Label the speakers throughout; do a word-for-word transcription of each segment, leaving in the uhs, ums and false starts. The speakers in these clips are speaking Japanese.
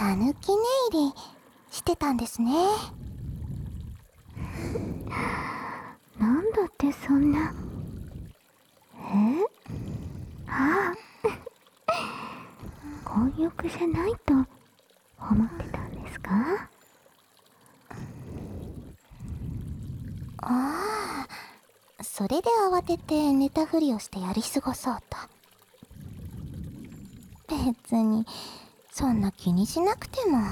Speaker 1: たぬき寝入りしてたんですね。
Speaker 2: なんだってそんな。えああ混浴じゃないと思ってたんですか？
Speaker 1: ああ、それで慌てて寝たふりをしてやり過ごそうと。別にそんな気にしなくても。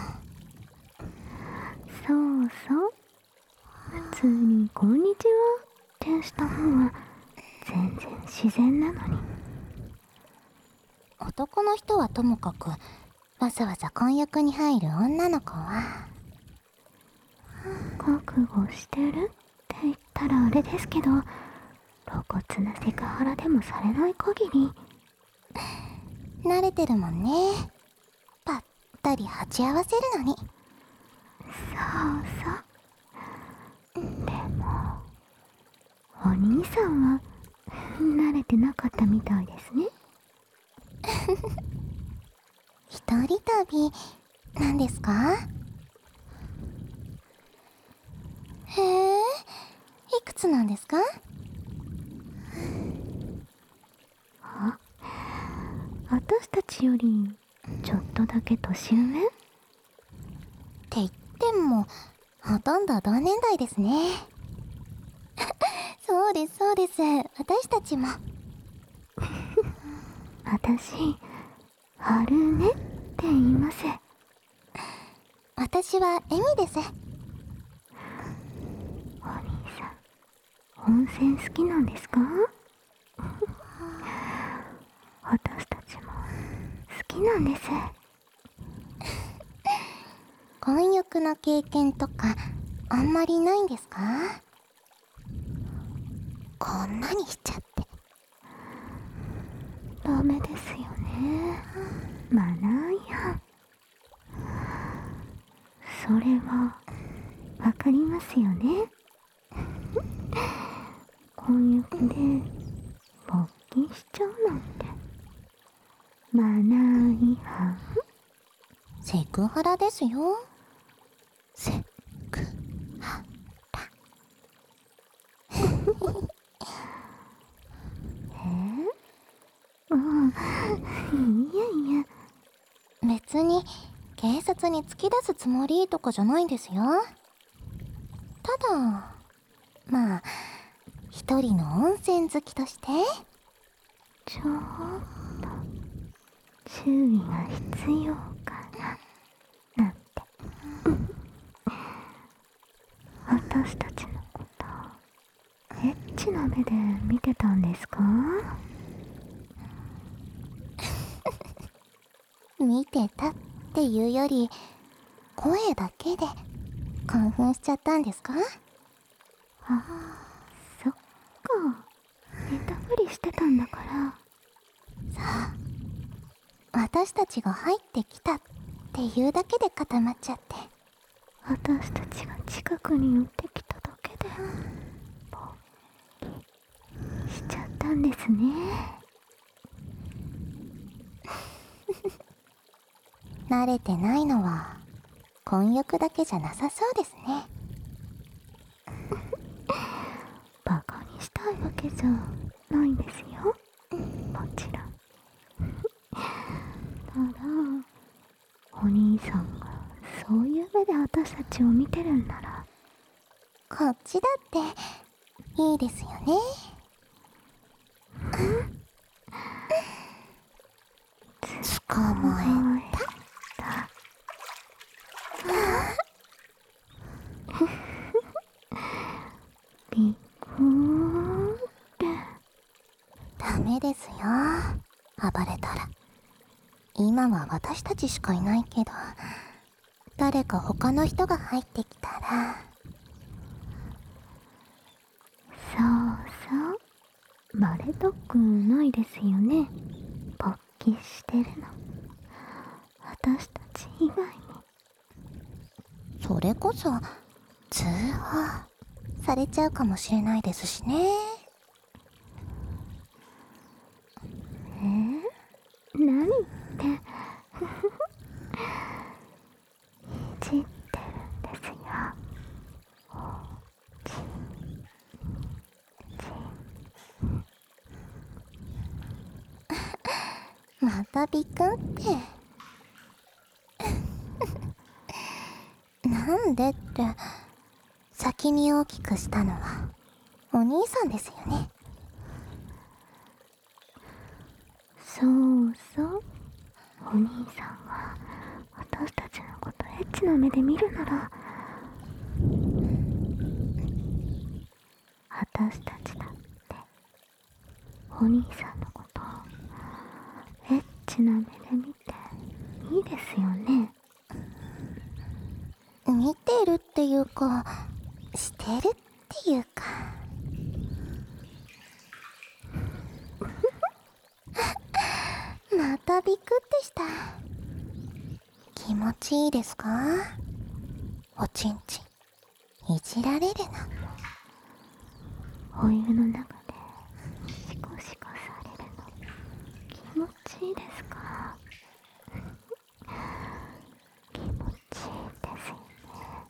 Speaker 2: そうそう、普通にこんにちはってした方が全然自然なのに。
Speaker 1: 男の人はともかく、わざわざ混浴に入る女の子は
Speaker 2: 覚悟してるって言ったらあれですけど、露骨なセクハラでもされない限り。
Speaker 1: 慣れてるもんね。ぱったり鉢合わせるのに。
Speaker 2: そうそう。でもお兄さんは慣れてなかったみたいですね。
Speaker 1: 一人旅なんですか？へえ、いくつなんですか？
Speaker 2: あ、私たちよりちょっとだけ年上？
Speaker 1: って言ってもほとんど同年代ですね。そうですそうです、私たちも。
Speaker 2: 私、春音って言います。
Speaker 1: 私はエミです。
Speaker 2: お兄さん、温泉好きなんですか？私たちも好きなんです。
Speaker 1: 混浴の経験とかあんまりないんですか？こんなにしちゃって。
Speaker 2: ダメですよね、マナー違反。それはわかりますよね。混浴で勃起しちゃうなんてマナー違反。
Speaker 1: セクハラですよ。セクハラ。
Speaker 2: えうん、いやいや、
Speaker 1: 別に警察に突き出すつもりとかじゃないんですよ。ただまあ一人の温泉好きとして。
Speaker 2: ちょっと注意が必要かななんて。私たちのことエッチな目で見てたんですか？
Speaker 1: 見てたっていうより声だけで興奮しちゃったんですか？
Speaker 2: あ、そっか、寝たふりしてたんだから。
Speaker 1: さあ、私たちが入ってきたっていうだけで固まっちゃって。
Speaker 2: 私たちが近くに寄ってきただけで勃起しちゃったんですね。
Speaker 1: 慣れてないのは混浴だけじゃなさそうですね。
Speaker 2: バカにしたいわけじゃないですよ、もちろん。ただお兄さんがそういう目で私たちを見てるんなら、
Speaker 1: こっちだっていいですよね。捕まえ
Speaker 2: た。びっくーって。
Speaker 1: ダメですよ、暴れたら。今は私たちしかいないけど、誰か他の人が入ってきたら。
Speaker 2: そうそう、バレたくないですよね、勃起してるの、私たち以外に。
Speaker 1: それこそ通報されちゃうかもしれないですしね。
Speaker 2: えー、何って
Speaker 1: たびくんってなんでって先に大きくしたのはお兄さんですよね。
Speaker 2: そうそう、お兄さんは私たちのことエッチな目で見るなら、私たちだってお兄さんのことをエッチな目で見ていいですよね。
Speaker 1: 見てるっていうかしてるっていうかまたビクってした。気持ちいいですか？おちんちんいじられるの。
Speaker 2: お湯の中でシコシコされるの気持ちいいですか？気持ちいいですよね。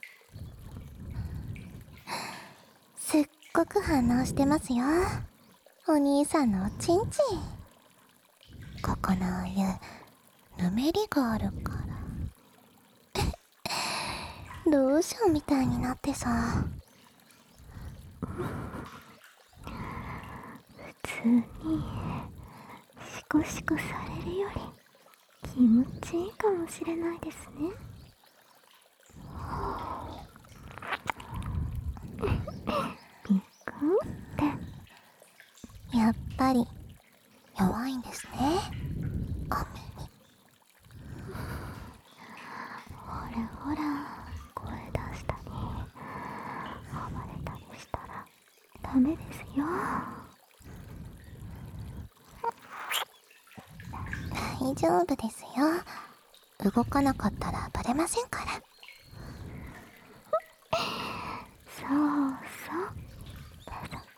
Speaker 1: すっごく反応してますよ、お兄さんのおちんちん。ここのお湯ぬめりがあるからローションみたいになってさ。
Speaker 2: 普通にシコシコされるより気持ちいいかもしれないですね。びっくって
Speaker 1: やっぱり弱いんですね、お耳。
Speaker 2: ほらほら、声出したり暴れたりしたらダメですよ。
Speaker 1: 大丈夫ですよ、動かなかったらバレませんから。
Speaker 2: そうそう、家族、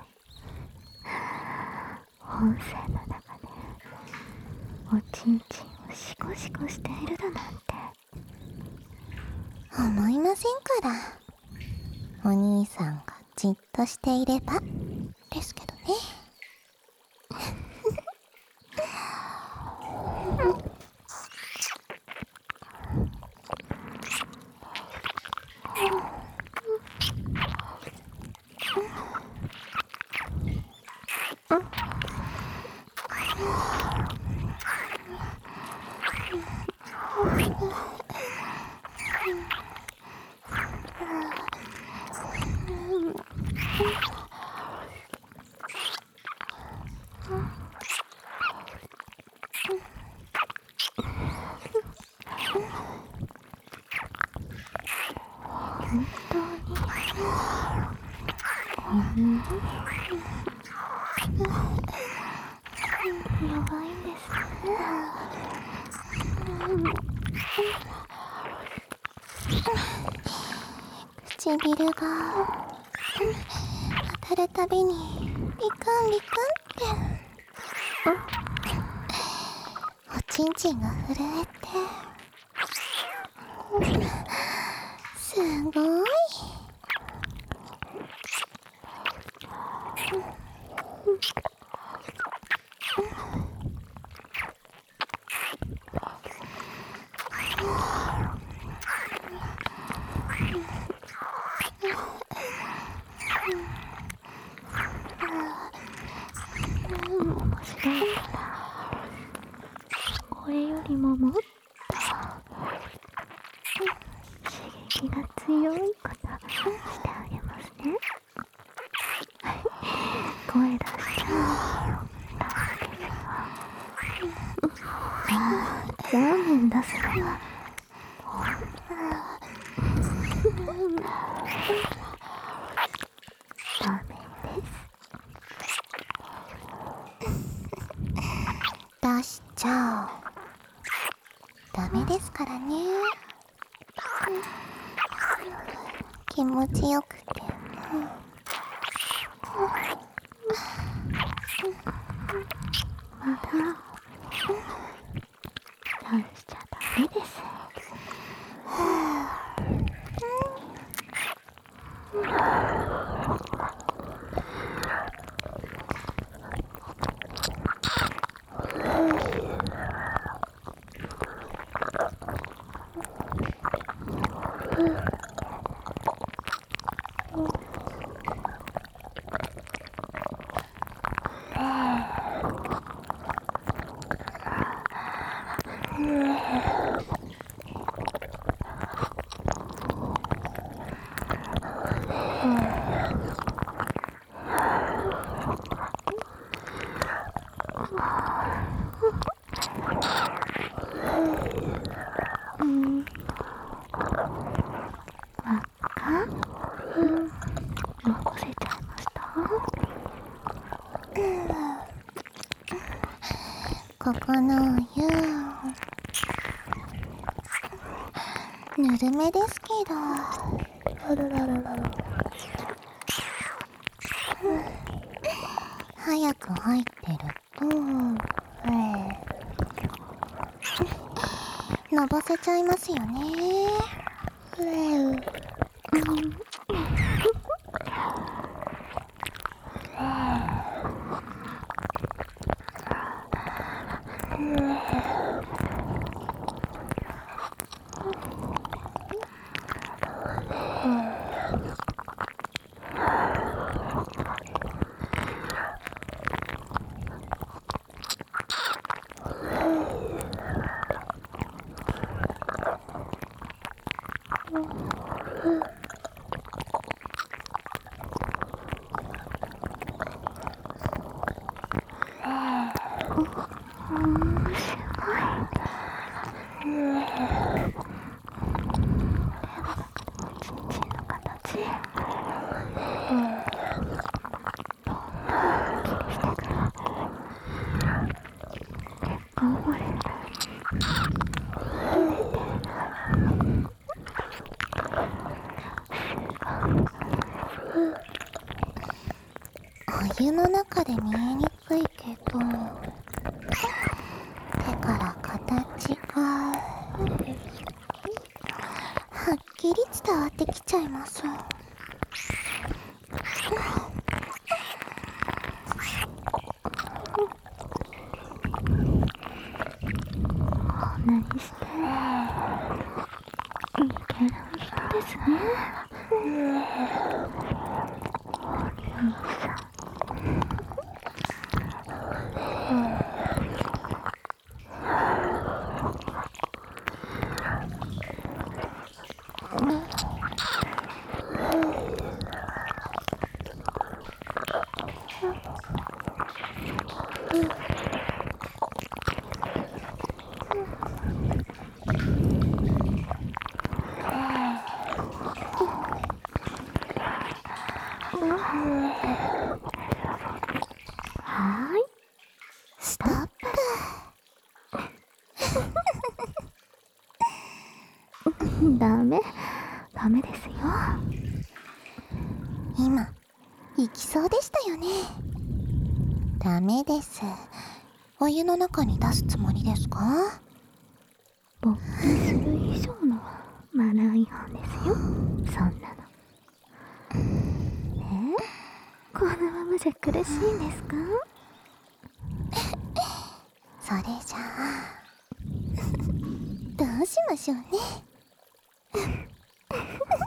Speaker 2: 音声の中でおちんちんをシコシコしているだなんて
Speaker 1: 思いませんから。お兄さんがじっとしていればですけどね。
Speaker 2: 本当にこんなに弱いんですね。
Speaker 1: 唇が当たるたびにビクンビクンっておちんちんが震えて、すごい。
Speaker 2: 面白いからこれよりももっと刺激が強いことしてあげますね。声出しちゃう。ラーメン出すのはダメです。
Speaker 1: 出しちゃう。ダメですからね。気持ちよくて。
Speaker 2: まだ出しちゃダメです。
Speaker 1: ここのお湯ぬるめですけど、早く入ってるとのぼせちゃいますよね。お湯の中で見えにくいけど、手から形がはっきり伝わってきちゃいます。
Speaker 2: 何していける人ですね。お兄さん。はーい、
Speaker 1: ストップ。
Speaker 2: ダメ、ダメですよ。
Speaker 1: 今行きそうでしたよね。ダメです。お湯の中に出すつもりですか？
Speaker 2: 勃起する以上のマナー違反ですよ、そんなの。え？このままじゃ苦しいんですか？
Speaker 1: それじゃあどうしましょうね。